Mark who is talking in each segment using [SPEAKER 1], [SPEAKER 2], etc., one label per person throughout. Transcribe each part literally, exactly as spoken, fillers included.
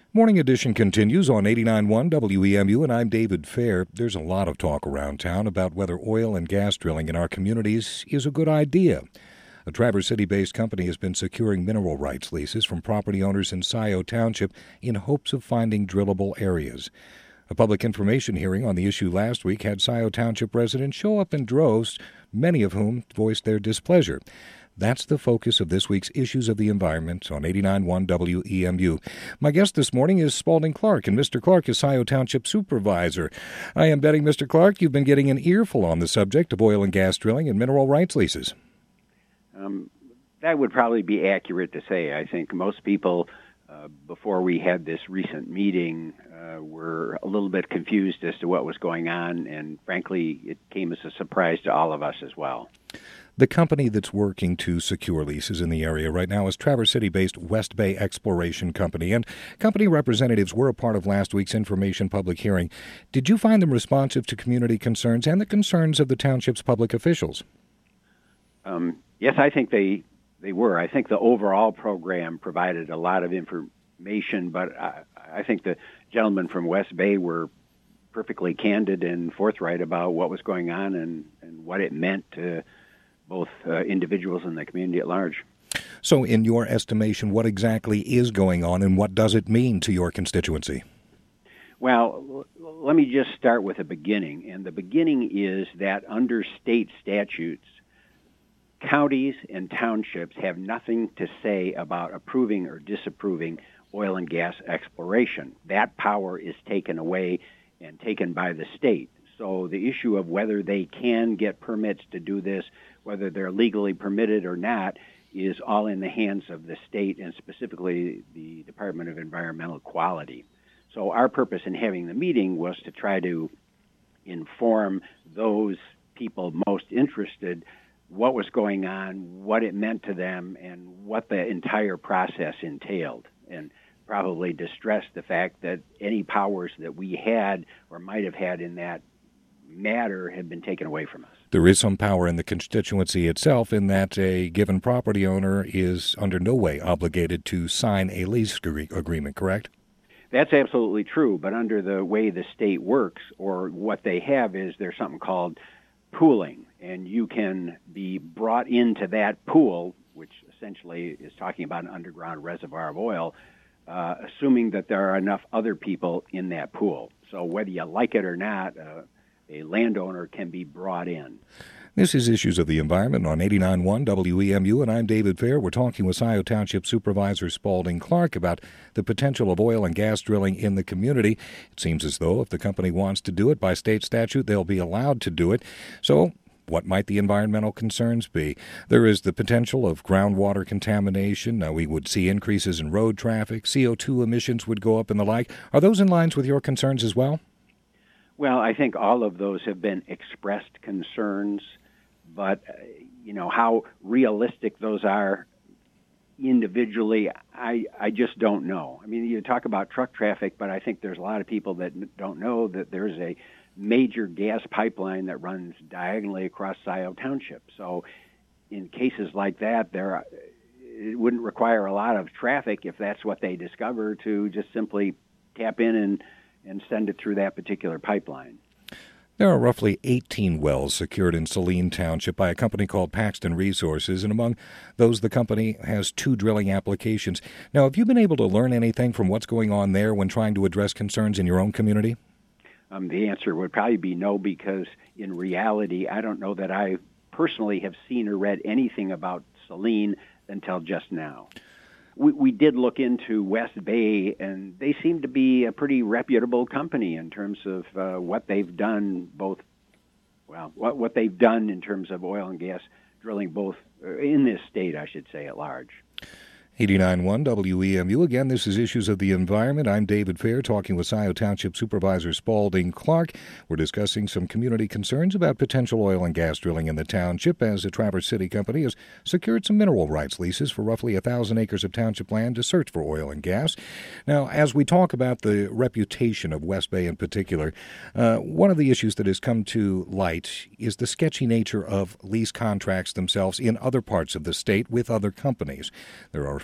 [SPEAKER 1] Morning Edition continues on eighty-nine point one W E M U, and I'm David Fair. There's a lot of talk around town about whether oil and gas drilling in our communities is a good idea. A Traverse City-based company has been securing mineral rights leases from property owners in Scioto Township in hopes of finding drillable areas. A public information hearing on the issue last week had Scioto Township residents show up in droves, many of whom voiced their displeasure. That's the focus of this week's Issues of the Environment on eighty-nine point one W E M U. My guest this morning is Spalding Clark, and Mister Clark is Scioto Township Supervisor. I am betting, Mister Clark, you've been getting an earful on the subject of oil and gas drilling and mineral rights leases.
[SPEAKER 2] Um, that would probably be accurate to say. I think most people, uh, before we had this recent meeting, uh, were a little bit confused as to what was going on, and frankly, it came as a surprise to all of us as well.
[SPEAKER 1] The company that's working to secure leases in the area right now is Traverse City-based West Bay Exploration Company, and company representatives were a part of last week's information public hearing. Did you find them responsive to community concerns and the concerns of the township's public officials?
[SPEAKER 2] Um, yes, I think they they were. I think the overall program provided a lot of information, but I, I think the gentlemen from West Bay were perfectly candid and forthright about what was going on and, and what it meant to both uh, individuals and the community at large.
[SPEAKER 1] So in your estimation, what exactly is going on and what does it mean to your constituency?
[SPEAKER 2] Well, l- let me just start with the beginning. And the beginning is that under state statutes, counties and townships have nothing to say about approving or disapproving oil and gas exploration. That power is taken away and taken by the state. So the issue of whether they can get permits to do this, whether they're legally permitted or not, is all in the hands of the state and specifically the Department of Environmental Quality. So our purpose in having the meeting was to try to inform those people most interested what was going on, what it meant to them, and what the entire process entailed, and probably to stress the fact that any powers that we had or might have had in that matter had been taken away from us.
[SPEAKER 1] There is some power in the constituency itself in that a given property owner is under no way obligated to sign a lease agreement, correct?
[SPEAKER 2] That's absolutely true, but under the way the state works, or what they have is there's something called pooling, and you can be brought into that pool, which essentially is talking about an underground reservoir of oil, uh, assuming that there are enough other people in that pool. So whether you like it or not, uh, a landowner can be brought in.
[SPEAKER 1] This is Issues of the Environment on eighty-nine point one W E M U, and I'm David Fair. We're talking with Scioto Township Supervisor Spalding Clark about the potential of oil and gas drilling in the community. It seems as though if the company wants to do it by state statute, they'll be allowed to do it. So what might the environmental concerns be? There is the potential of groundwater contamination. Now, we would see increases in road traffic. C O two emissions would go up and the like. Are those in line with your concerns as well?
[SPEAKER 2] Well, I think all of those have been expressed concerns, but, uh, you know, how realistic those are individually, I, I just don't know. I mean, you talk about truck traffic, but I think there's a lot of people that don't know that there's a major gas pipeline that runs diagonally across Scioto Township. So in cases like that, there are, it wouldn't require a lot of traffic if that's what they discover to just simply tap in and and send it through that particular pipeline.
[SPEAKER 1] There are roughly eighteen wells secured in Saline Township by a company called Paxton Resources, and among those, the company has two drilling applications. Now, have you been able to learn anything from what's going on there when trying to address concerns in your own community?
[SPEAKER 2] Um, the answer would probably be no, because in reality, I don't know that I personally have seen or read anything about Saline until just now. We, we did look into West Bay, and they seem to be a pretty reputable company in terms of uh, what they've done, both, well, what, what they've done in terms of oil and gas drilling, both uh, in this state, I should say, at large.
[SPEAKER 1] eighty-nine point one W E M U. Again, this is Issues of the Environment. I'm David Fair, talking with Scioto Township Supervisor Spalding Clark. We're discussing some community concerns about potential oil and gas drilling in the township, as the Traverse City Company has secured some mineral rights leases for roughly one thousand acres of township land to search for oil and gas. Now, as we talk about the reputation of West Bay in particular, uh, one of the issues that has come to light is the sketchy nature of lease contracts themselves in other parts of the state with other companies. There are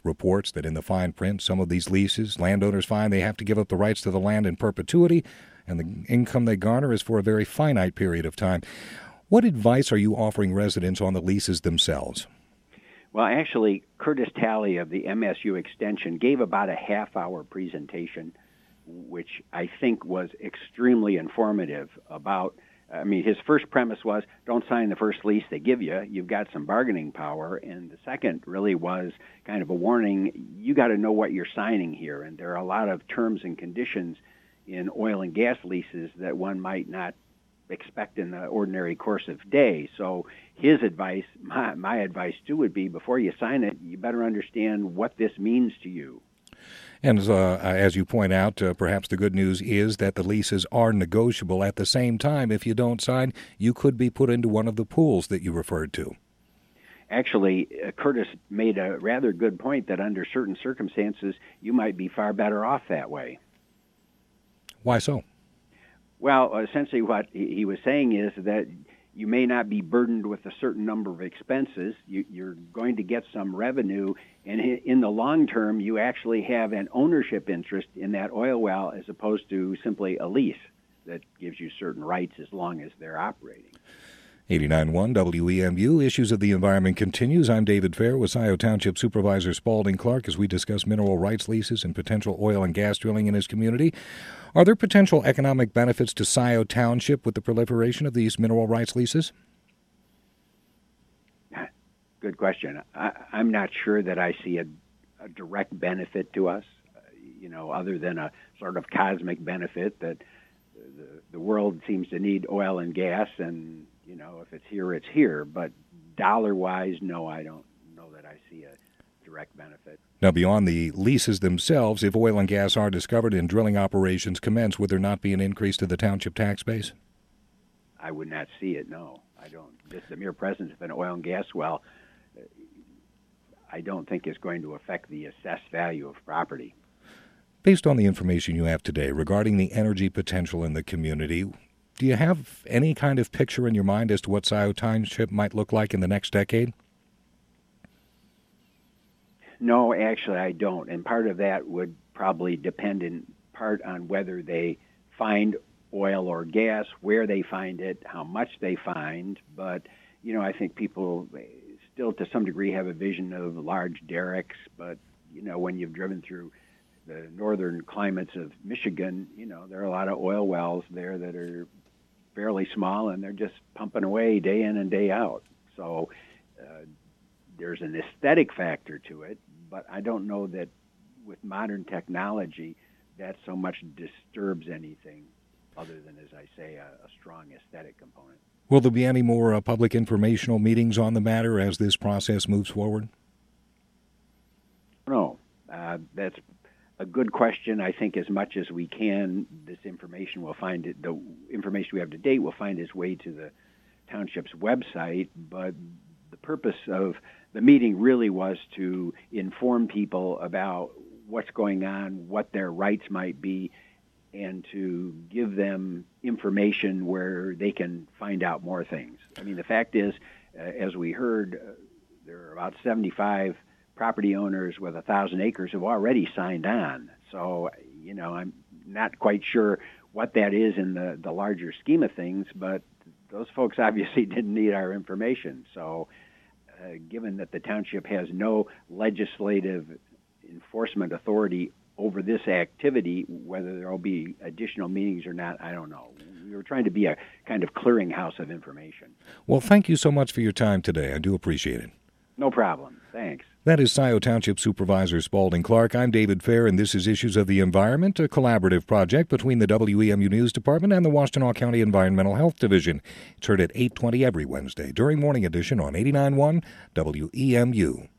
[SPEAKER 1] reports that in the fine print, some of these leases, landowners find they have to give up the rights to the land in perpetuity, and the income they garner is for a very finite period of time. What advice are you offering residents on the leases themselves?
[SPEAKER 2] Well, actually, Curtis Talley of the M S U Extension gave about a half-hour presentation, which I think was extremely informative about, I mean, his first premise was, don't sign the first lease they give you. You've got some bargaining power. And the second really was kind of a warning. You got to know what you're signing here. And there are a lot of terms and conditions in oil and gas leases that one might not expect in the ordinary course of day. So his advice, my, my advice too, would be before you sign it, you better understand what this means to you.
[SPEAKER 1] And uh, as you point out, uh, perhaps the good news is that the leases are negotiable. At the same time, if you don't sign, you could be put into one of the pools that you referred to.
[SPEAKER 2] Actually, uh, Curtis made a rather good point that under certain circumstances, you might be far better off that way.
[SPEAKER 1] Why so?
[SPEAKER 2] Well, essentially what he was saying is that you may not be burdened with a certain number of expenses. You, you're going to get some revenue, and in the long term, you actually have an ownership interest in that oil well as opposed to simply a lease that gives you certain rights as long as they're operating.
[SPEAKER 1] eighty-nine point one W E M U, Issues of the Environment continues. I'm David Fair with Scioto Township Supervisor Spalding Clark as we discuss mineral rights leases and potential oil and gas drilling in his community. Are there potential economic benefits to Scioto Township with the proliferation of these mineral rights leases?
[SPEAKER 2] Good question. I, I'm not sure that I see a, a direct benefit to us, uh, you know, other than a sort of cosmic benefit that the, the world seems to need oil and gas, and, you know, if it's here, it's here. But dollar-wise, no, I don't know that I see a direct benefit.
[SPEAKER 1] Now, beyond the leases themselves, if oil and gas are discovered and drilling operations commence, would there not be an increase to the township tax base?
[SPEAKER 2] I would not see it, no. I don't. Just the mere presence of an oil and gas well, I don't think is going to affect the assessed value of property.
[SPEAKER 1] Based on the information you have today regarding the energy potential in the community, do you have any kind of picture in your mind as to what Scioto Township might look like in the next decade?
[SPEAKER 2] No, actually, I don't. And part of that would probably depend in part on whether they find oil or gas, where they find it, how much they find. But, you know, I think people still to some degree have a vision of large derricks. But, you know, when you've driven through the northern climates of Michigan, you know, there are a lot of oil wells there that are fairly small, and they're just pumping away day in and day out. So uh, there's an aesthetic factor to it, but I don't know that with modern technology that so much disturbs anything other than, as I say, a, a strong aesthetic component.
[SPEAKER 1] Will there be any more uh, public informational meetings on the matter as this process moves forward?
[SPEAKER 2] No, uh, that's a good question. I think as much as we can, this information will find it, the information we have to date will find its way to the township's website, but the purpose of the meeting really was to inform people about what's going on, what their rights might be, and to give them information where they can find out more things. I mean, the fact is, uh, as we heard, uh, there are about seventy-five property owners with one thousand acres who have already signed on. So, you know, I'm not quite sure what that is in the, the larger scheme of things, but those folks obviously didn't need our information. So, uh, given that the township has no legislative enforcement authority over this activity, whether there will be additional meetings or not, I don't know. We were trying to be a kind of clearinghouse of information.
[SPEAKER 1] Well, thank you so much for your time today. I do appreciate it.
[SPEAKER 2] No problem. Thanks.
[SPEAKER 1] That is Scioto Township Supervisor Spalding Clark. I'm David Fair, and this is Issues of the Environment, a collaborative project between the W E M U News Department and the Washtenaw County Environmental Health Division. It's heard at eight twenty every Wednesday during Morning Edition on eighty-nine point one W E M U.